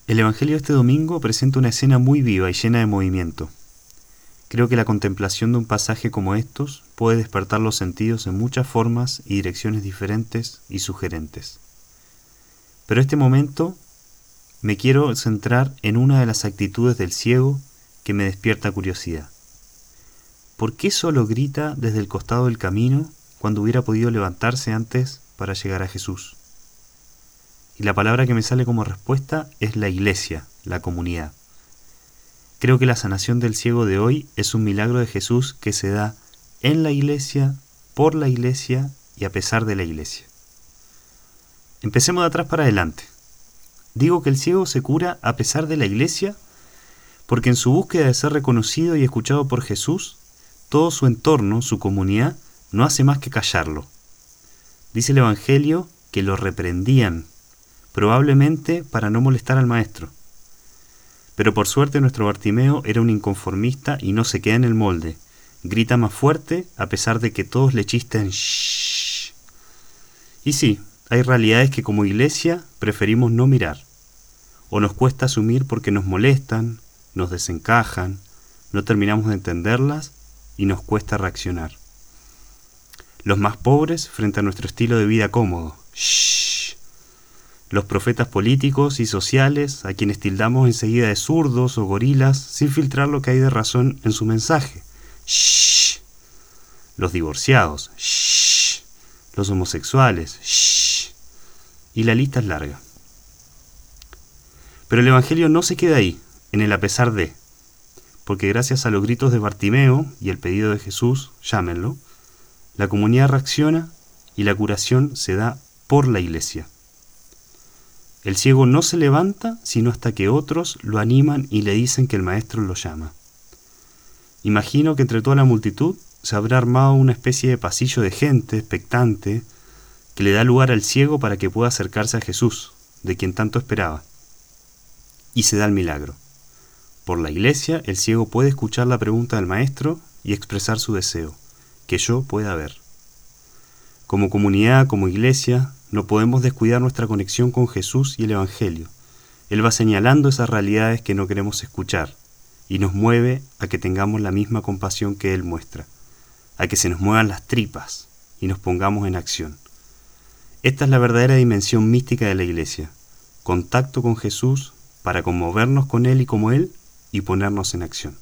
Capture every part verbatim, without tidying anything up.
El Evangelio de este domingo presenta una escena muy viva y llena de movimiento. Creo que la contemplación de un pasaje como estos puede despertar los sentidos en muchas formas y direcciones diferentes y sugerentes. Pero en este momento me quiero centrar en una de las actitudes del ciego que me despierta curiosidad. ¿Por qué solo grita desde el costado del camino cuando hubiera podido levantarse antes para llegar a Jesús? Y la palabra que me sale como respuesta es la iglesia, la comunidad. Creo que la sanación del ciego de hoy es un milagro de Jesús que se da en la iglesia, por la iglesia y a pesar de la iglesia. Empecemos de atrás para adelante. Digo que el ciego se cura a pesar de la iglesia porque en su búsqueda de ser reconocido y escuchado por Jesús, todo su entorno, su comunidad, no hace más que callarlo. Dice el Evangelio que lo reprendían, probablemente para no molestar al maestro. Pero por suerte nuestro Bartimeo era un inconformista y no se queda en el molde. Grita más fuerte a pesar de que todos le chisten shhh. Y sí, hay realidades que como iglesia preferimos no mirar. O nos cuesta asumir porque nos molestan, nos desencajan, no terminamos de entenderlas y nos cuesta reaccionar. Los más pobres frente a nuestro estilo de vida cómodo. Shhh. Los profetas políticos y sociales, a quienes tildamos enseguida de zurdos o gorilas, sin filtrar lo que hay de razón en su mensaje. Shhh. Los divorciados. Shhh. Los homosexuales. Shhh. Y la lista es larga. Pero el Evangelio no se queda ahí, en el a pesar de, porque gracias a los gritos de Bartimeo y el pedido de Jesús, llámenlo, la comunidad reacciona y la curación se da por la iglesia. El ciego no se levanta sino hasta que otros lo animan y le dicen que el maestro lo llama. Imagino que entre toda la multitud se habrá armado una especie de pasillo de gente expectante que le da lugar al ciego para que pueda acercarse a Jesús, de quien tanto esperaba. Y se da el milagro. Por la iglesia, el ciego puede escuchar la pregunta del maestro y expresar su deseo, que yo pueda ver. Como comunidad, como iglesia, no podemos descuidar nuestra conexión con Jesús y el Evangelio. Él va señalando esas realidades que no queremos escuchar y nos mueve a que tengamos la misma compasión que Él muestra, a que se nos muevan las tripas y nos pongamos en acción. Esta es la verdadera dimensión mística de la iglesia, contacto con Jesús para conmovernos con Él y como Él y ponernos en acción.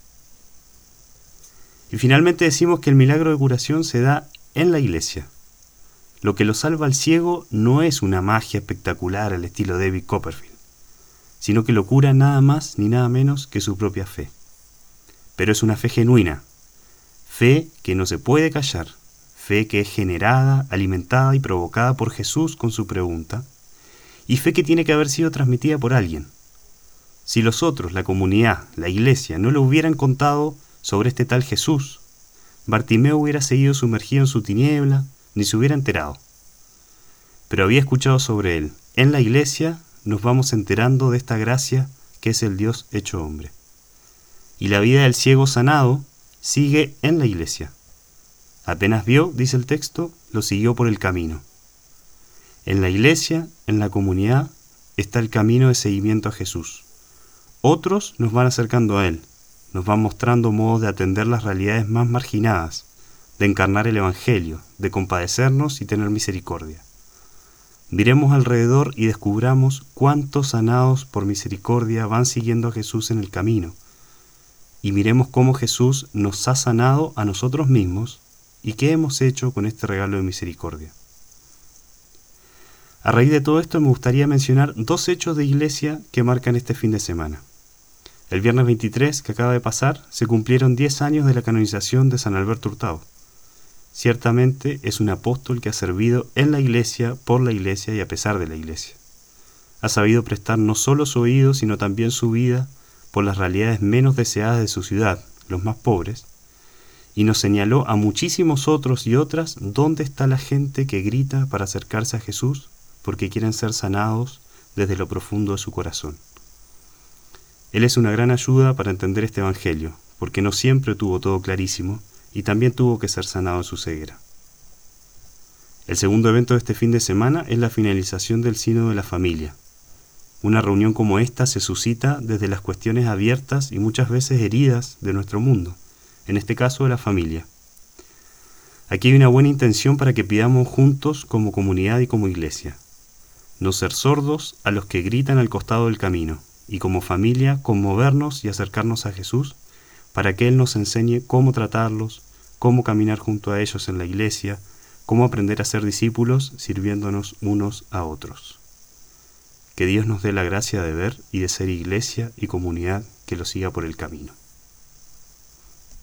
Y finalmente decimos que el milagro de curación se da en la iglesia. Lo que lo salva al ciego no es una magia espectacular al estilo David Copperfield, sino que lo cura nada más ni nada menos que su propia fe. Pero es una fe genuina, fe que no se puede callar, fe que es generada, alimentada y provocada por Jesús con su pregunta, y fe que tiene que haber sido transmitida por alguien. Si los otros, la comunidad, la iglesia, no le hubieran contado sobre este tal Jesús, Bartimeo hubiera seguido sumergido en su tiniebla, ni se hubiera enterado. Pero había escuchado sobre él. En la iglesia nos vamos enterando de esta gracia que es el Dios hecho hombre. Y la vida del ciego sanado sigue en la iglesia. Apenas vio, dice el texto, lo siguió por el camino. En la iglesia, en la comunidad, está el camino de seguimiento a Jesús. Otros nos van acercando a Él, nos van mostrando modos de atender las realidades más marginadas, de encarnar el Evangelio, de compadecernos y tener misericordia. Miremos alrededor y descubramos cuántos sanados por misericordia van siguiendo a Jesús en el camino. Y miremos cómo Jesús nos ha sanado a nosotros mismos y qué hemos hecho con este regalo de misericordia. A raíz de todo esto me gustaría mencionar dos hechos de iglesia que marcan este fin de semana. El viernes veintitrés, que acaba de pasar, se cumplieron diez años de la canonización de San Alberto Hurtado. Ciertamente es un apóstol que ha servido en la iglesia, por la iglesia y a pesar de la iglesia. Ha sabido prestar no solo su oído, sino también su vida por las realidades menos deseadas de su ciudad, los más pobres, y nos señaló a muchísimos otros y otras dónde está la gente que grita para acercarse a Jesús porque quieren ser sanados desde lo profundo de su corazón. Él es una gran ayuda para entender este Evangelio, porque no siempre tuvo todo clarísimo, y también tuvo que ser sanado de su ceguera. El segundo evento de este fin de semana es la finalización del Sínodo de la Familia. Una reunión como esta se suscita desde las cuestiones abiertas y muchas veces heridas de nuestro mundo, en este caso de la familia. Aquí hay una buena intención para que pidamos juntos como comunidad y como iglesia. No ser sordos a los que gritan al costado del camino, y como familia conmovernos y acercarnos a Jesús para que Él nos enseñe cómo tratarlos, cómo caminar junto a ellos en la iglesia, cómo aprender a ser discípulos sirviéndonos unos a otros. Que Dios nos dé la gracia de ver y de ser iglesia y comunidad que lo siga por el camino.